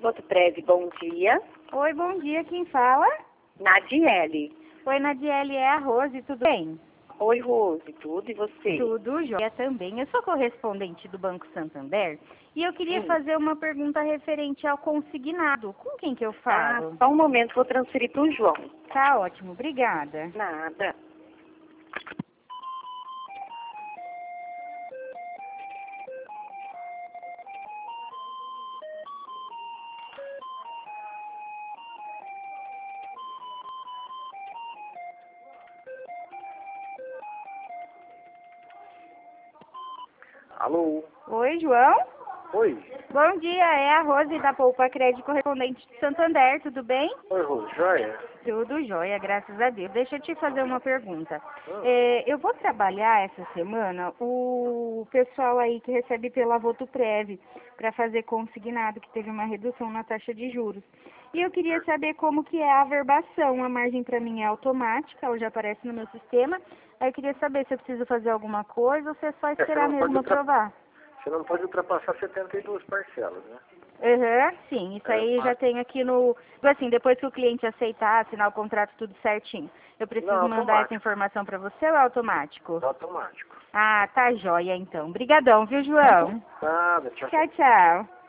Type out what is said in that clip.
Votoprev, bom dia. Oi, bom dia, quem fala? Nadiele. Oi, Nadiele, é a Rose, tudo bem? Oi, Rose, tudo e você? Tudo jóia também. Eu sou correspondente do Banco Santander e eu queria Sim. fazer uma pergunta referente ao consignado. Com quem que eu falo? Só um momento, vou transferir para o João. Tá ótimo, obrigada. Nada. Alô? Oi, João? Oi. Bom dia, é a Rose da Poupa Crédito, correspondente do Santander, tudo bem? Oi, Rose, joia? Tudo jóia, graças a Deus. Deixa eu te fazer uma pergunta. Hum. Eu vou trabalhar essa semana o pessoal aí que recebe pela Votoprev para fazer consignado, que teve uma redução na taxa de juros. E eu queria saber como que é a averbação. A margem para mim é automática, ela já aparece no meu sistema. Aí eu queria saber se eu preciso fazer alguma coisa ou se é só esperar mesmo aprovar. Você não pode ultrapassar 72 parcelas, né? Sim, isso aí já tem aqui no... Assim, depois que o cliente aceitar, assinar o contrato tudo certinho. Eu preciso Não, mandar automático. essa informação para você ou é automático? Automático. Ah, tá jóia então. Obrigadão, viu, João? Nada, tchau. Tchau, tchau.